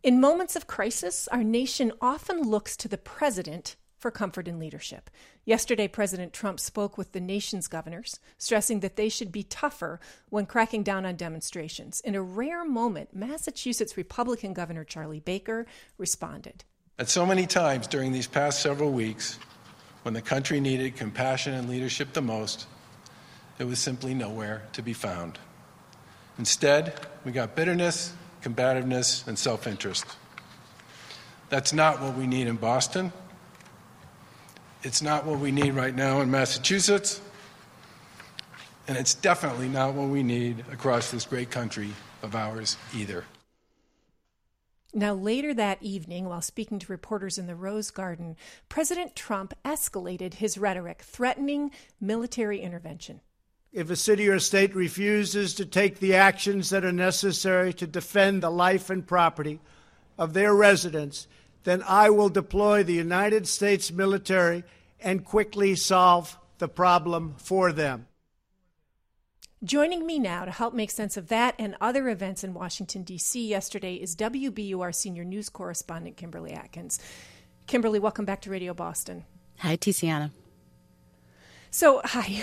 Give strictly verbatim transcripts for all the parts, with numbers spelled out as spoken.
In moments of crisis, our nation often looks to the president for comfort and leadership. Yesterday, President Trump spoke with the nation's governors, stressing that they should be tougher when cracking down on demonstrations. In a rare moment, Massachusetts Republican Governor Charlie Baker responded. At so many times during these past several weeks, when the country needed compassion and leadership the most, it was simply nowhere to be found. Instead, we got bitterness, combativeness, and self-interest. That's not what we need in Boston. It's not what we need right now in Massachusetts. And it's definitely not what we need across this great country of ours either. Now, later that evening, while speaking to reporters in the Rose Garden, President Trump escalated his rhetoric, threatening military intervention. If a city or state refuses to take the actions that are necessary to defend the life and property of their residents, then I will deploy the United States military and quickly solve the problem for them. Joining me now to help make sense of that and other events in Washington, D C yesterday is W B U R senior news correspondent Kimberly Atkins. Kimberly, welcome back to Radio Boston. Hi, Tiziana. So, hi.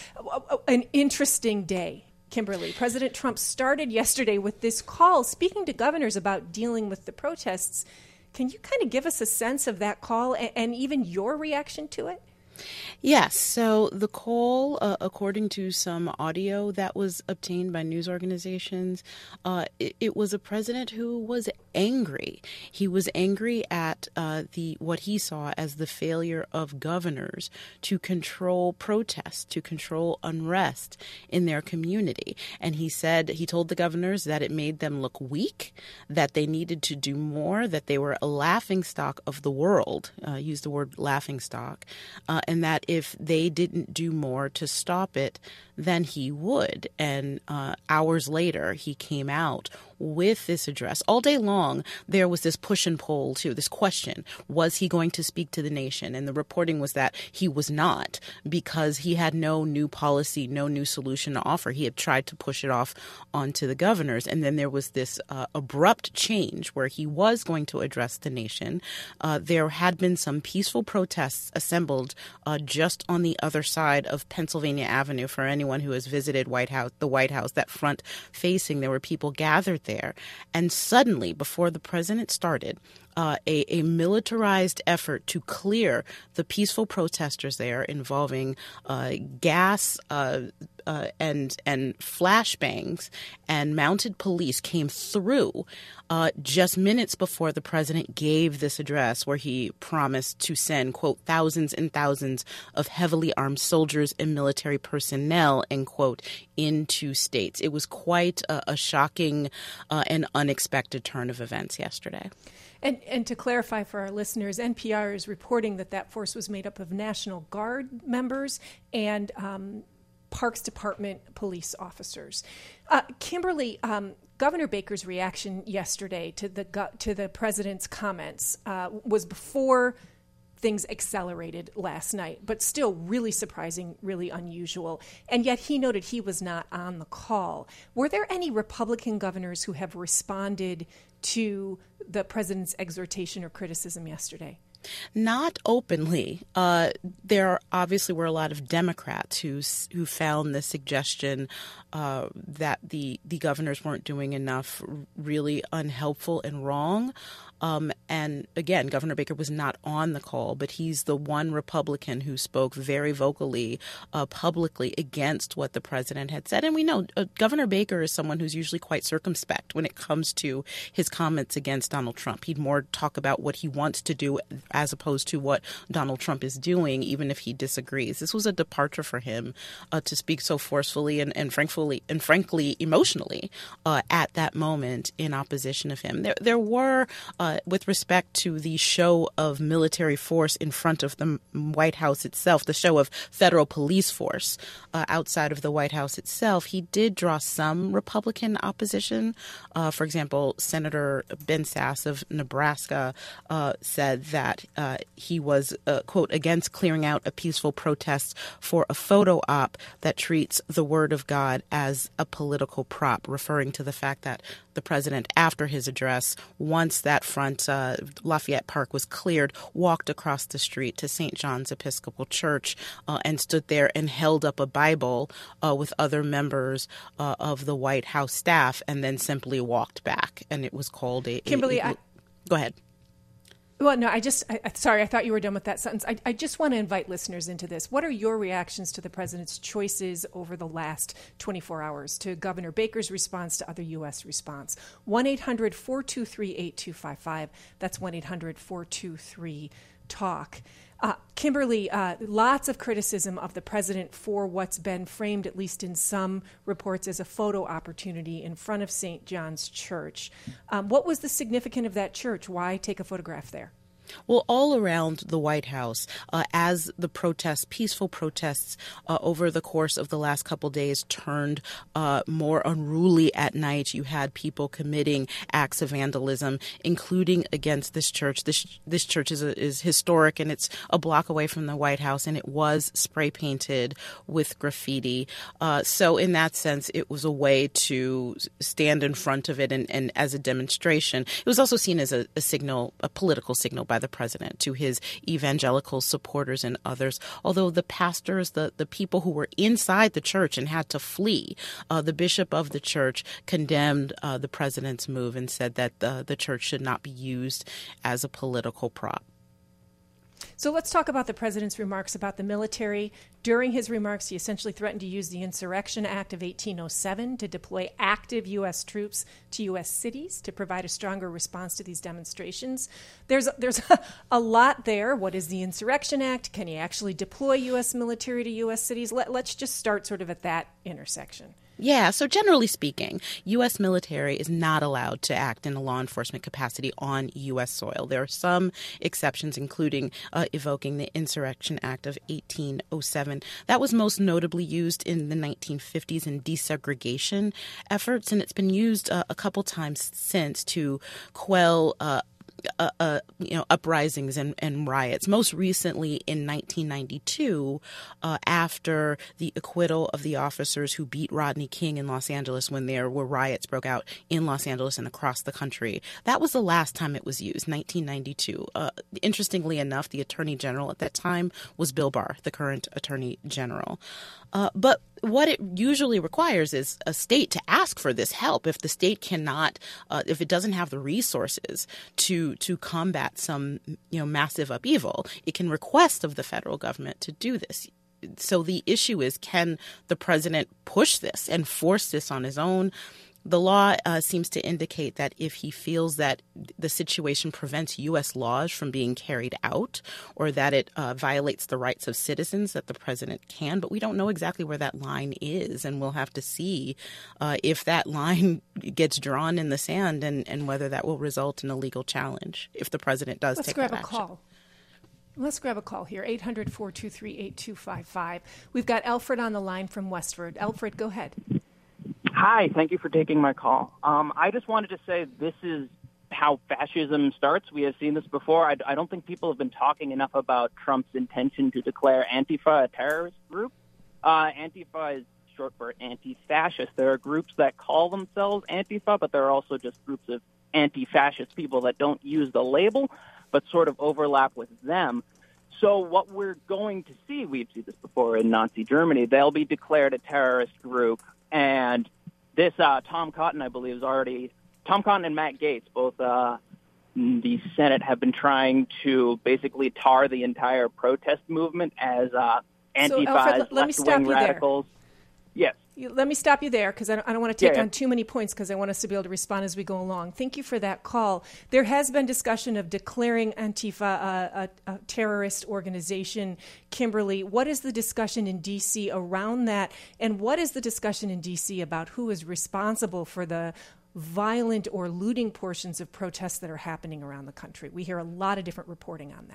An interesting day, Kimberly. President Trump started yesterday with this call speaking to governors about dealing with the protests. Can you kind of give us a sense of that call and even your reaction to it? Yes. So the call, uh, according to some audio that was obtained by news organizations, uh, it, it was a president who was angry. He was angry at uh, the what he saw as the failure of governors to control protests, to control unrest in their community. And he said, he told the governors that it made them look weak, that they needed to do more, that they were a laughingstock of the world, uh, used the word laughingstock, uh, and that if they didn't do more to stop it, then he would. And uh, hours later, he came out with this address. All day long, there was this push and pull, too, this question, was he going to speak to the nation? And the reporting was that he was not, because he had no new policy, no new solution to offer. He had tried to push it off onto the governors. And then there was this uh, abrupt change where he was going to address the nation. Uh, there had been some peaceful protests assembled uh, just on the other side of Pennsylvania Avenue. For anyone who has visited White House, the White House, that front facing, there were people gathered there. And suddenly, before the president started, uh, a, a militarized effort to clear the peaceful protesters there involving uh, gas uh, uh, and and flashbangs and mounted police came through uh, just minutes before the president gave this address where he promised to send, quote, thousands and thousands of heavily armed soldiers and military personnel, end quote, into states. It was quite a, a shocking uh, and unexpected turn of events yesterday. And, and to clarify for our listeners, N P R is reporting that that force was made up of National Guard members and um, Parks Department police officers. Uh, Kimberly, um, Governor Baker's reaction yesterday to the to the president's comments uh, was before things accelerated last night, but still really surprising, really unusual. And yet he noted he was not on the call. Were there any Republican governors who have responded to the president's exhortation or criticism yesterday? Not openly. Uh, there obviously were a lot of Democrats who who found the suggestion uh, that the, the governors weren't doing enough really unhelpful and wrong. Um, and again, Governor Baker was not on the call, but he's the one Republican who spoke very vocally, uh, publicly against what the president had said. And we know uh, Governor Baker is someone who's usually quite circumspect when it comes to his comments against Donald Trump. He'd more talk about what he wants to do as opposed to what Donald Trump is doing, even if he disagrees. This was a departure for him uh, to speak so forcefully and, and frankly and frankly emotionally uh, at that moment in opposition of him. There, there were. Uh, with respect to the show of military force in front of the White House itself, the show of federal police force uh, outside of the White House itself, he did draw some Republican opposition. Uh, for example, Senator Ben Sasse of Nebraska uh, said that uh, he was, uh, quote, against clearing out a peaceful protest for a photo op that treats the word of God as a political prop, referring to the fact that the president, after his address, once that front, uh, Lafayette Park, was cleared, walked across the street to Saint John's Episcopal Church uh, and stood there and held up a Bible uh, with other members uh, of the White House staff, and then simply walked back. And it was called a... Kimberly, a, a, I... Go ahead. Well, no, I just, I, sorry, I thought you were done with that sentence. I, I just want to invite listeners into this. What are your reactions to the president's choices over the last twenty-four hours, to Governor Baker's response, to other U S response? one eight hundred four two three eight two five five. That's one eight hundred four two three talk. Uh, Kimberly, uh, lots of criticism of the president for what's been framed, at least in some reports, as a photo opportunity in front of Saint John's Church. Um, what was the significance of that church? Why take a photograph there? Well, all around the White House, uh, as the protests, peaceful protests uh, over the course of the last couple days turned uh, more unruly at night, you had people committing acts of vandalism, including against this church. This this church is a, is historic, and it's a block away from the White House, and it was spray painted with graffiti. Uh, so in that sense, it was a way to stand in front of it and, and as a demonstration. It was also seen as a, a signal, a political signal by the president to his evangelical supporters and others. Although the pastors, the, the people who were inside the church and had to flee, uh, the bishop of the church condemned uh, the president's move and said that the, the church should not be used as a political prop. So let's talk about the president's remarks about the military. During his remarks, he essentially threatened to use the Insurrection Act of eighteen oh seven to deploy active U S troops to U S cities to provide a stronger response to these demonstrations. There's, there's a, a lot there. What is the Insurrection Act? Can he actually deploy U S military to U S cities? Let, let's just start sort of at that intersection. Yeah, so generally speaking, U S military is not allowed to act in a law enforcement capacity on U S soil. There are some exceptions, including uh, evoking the Insurrection Act of eighteen oh seven. That was most notably used in the nineteen fifties in desegregation efforts, and it's been used uh, a couple times since to quell uh, Uh, uh, you know, uprisings and, and riots. Most recently in nineteen ninety-two, uh, after the acquittal of the officers who beat Rodney King in Los Angeles when there were riots broke out in Los Angeles and across the country. That was the last time it was used, nineteen ninety-two. Uh, interestingly enough, the Attorney General at that time was Bill Barr, the current Attorney General. Uh, but what it usually requires is a state to ask for this help. If the state cannot, uh, if it doesn't have the resources to to combat some, you know, massive upheaval, it can request of the federal government to do this. So the issue is, can the president push this and force this on his own? The law uh, seems to indicate that if he feels that the situation prevents U S laws from being carried out or that it uh, violates the rights of citizens, that the president can. But we don't know exactly where that line is, and we'll have to see uh, if that line gets drawn in the sand and, and whether that will result in a legal challenge if the president does Let's take grab that a action. call. Let's grab a call here, eight hundred four two three eight two five five. We've got Alfred on the line from Westford. Alfred, go ahead. Hi, thank you for taking my call. Um, I just wanted to say this is how fascism starts. We have seen this before. I, I don't think people have been talking enough about Trump's intention to declare Antifa a terrorist group. Uh, Antifa is short for anti-fascist. There are groups that call themselves Antifa, but there are also just groups of anti-fascist people that don't use the label, but sort of overlap with them. So what we're going to see, we've seen this before in Nazi Germany, they'll be declared a terrorist group, and this uh, Tom Cotton, I believe, is already Tom Cotton and Matt Gaetz, both uh, the Senate, have been trying to basically tar the entire protest movement as uh, Antifa, so, Alfred, as let me stop you left-wing radicals. There. Yes. You, let me stop you there because I don't, I don't want to take yeah, yeah. on too many points because I want us to be able to respond as we go along. Thank you for that call. There has been discussion of declaring Antifa a, a, a terrorist organization. Kimberly, what is the discussion in D C around that? And what is the discussion in D C about who is responsible for the violent or looting portions of protests that are happening around the country? We hear a lot of different reporting on that.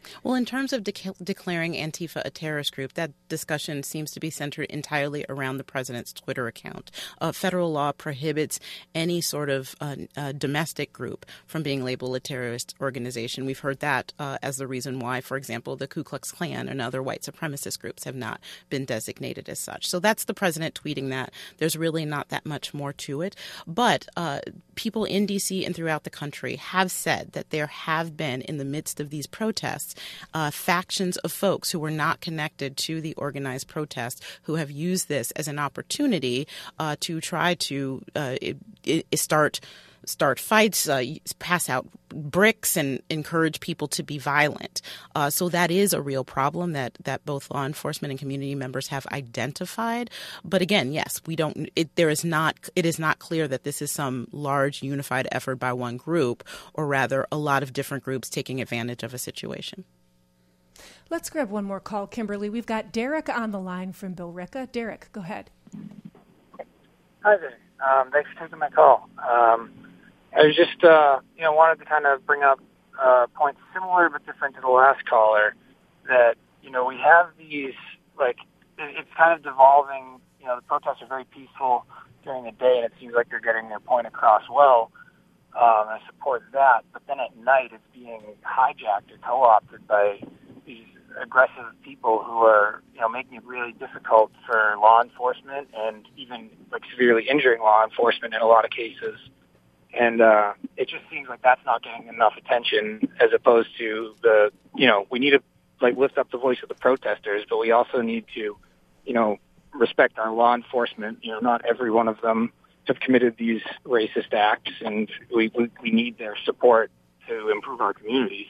Well, in terms of de- declaring Antifa a terrorist group, that discussion seems to be centered entirely around the president's Twitter account. Uh, federal law prohibits any sort of uh, uh, domestic group from being labeled a terrorist organization. We've heard that uh, as the reason why, for example, the Ku Klux Klan and other white supremacist groups have not been designated as such. So that's the president tweeting that. There's really not that much more to it. But uh, people in D C and throughout the country have said that there have been, in the midst of these protests, Uh, factions of folks who were not connected to the organized protest who have used this as an opportunity uh, to try to uh, it, it start start fights, uh, pass out bricks, and encourage people to be violent. Uh, so that is a real problem that, that both law enforcement and community members have identified. But again, yes, we don't. It, there is not. It is not clear that this is some large unified effort by one group, or rather, a lot of different groups taking advantage of a situation. Let's grab one more call, Kimberly. We've got Derek on the line from Billerica. Derek, go ahead. Hi there. Um, thanks for taking my call. Um, I was just, uh, you know, wanted to kind of bring up uh, points similar but different to the last caller. That, you know, we have these, like, it, it's kind of devolving. You know, the protests are very peaceful during the day, and it seems like they're getting their point across well. Um, I support that. But then at night, it's being hijacked or co-opted by these aggressive people who are, you know, making it really difficult for law enforcement and even like severely injuring law enforcement in a lot of cases. And uh, it just seems like that's not getting enough attention as opposed to the, you know, we need to like lift up the voice of the protesters, but we also need to, you know, respect our law enforcement. You know, not every one of them have committed these racist acts, and we, we, we need their support to improve our communities.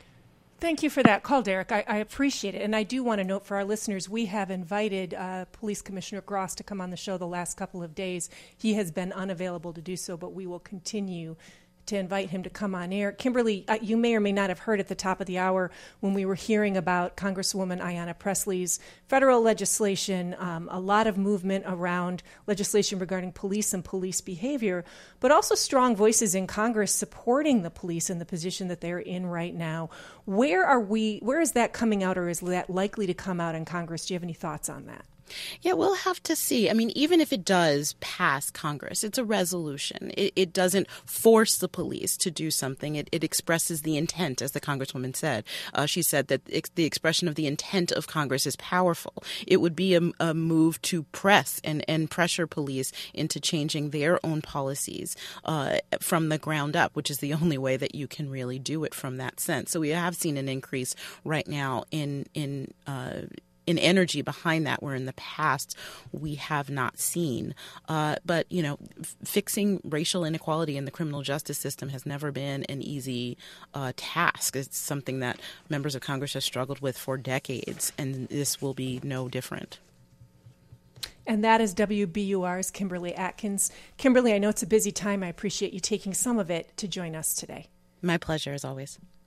Thank you for that call, Derek. I, I appreciate it. And I do want to note for our listeners, we have invited uh, Police Commissioner Gross to come on the show the last couple of days. He has been unavailable to do so, but we will continue to invite him to come on air. Kimberly, uh, you may or may not have heard at the top of the hour when we were hearing about Congresswoman Ayanna Pressley's federal legislation, um, a lot of movement around legislation regarding police and police behavior, but also strong voices in Congress supporting the police in the position that they're in right now. Where are we, where is that coming out, or is that likely to come out in Congress? Do you have any thoughts on that? Yeah, we'll have to see. I mean, even if it does pass Congress, it's a resolution. It, it doesn't force the police to do something. It, it expresses the intent, as the Congresswoman said. Uh, she said that ex- the expression of the intent of Congress is powerful. It would be a, a move to press and, and pressure police into changing their own policies uh, from the ground up, which is the only way that you can really do it from that sense. So we have seen an increase right now in in uh, in energy behind that, where in the past we have not seen. Uh, but, you know, f- fixing racial inequality in the criminal justice system has never been an easy uh, task. It's something that members of Congress have struggled with for decades, and this will be no different. And that is W B U R's Kimberly Atkins. Kimberly, I know it's a busy time. I appreciate you taking some of it to join us today. My pleasure, as always.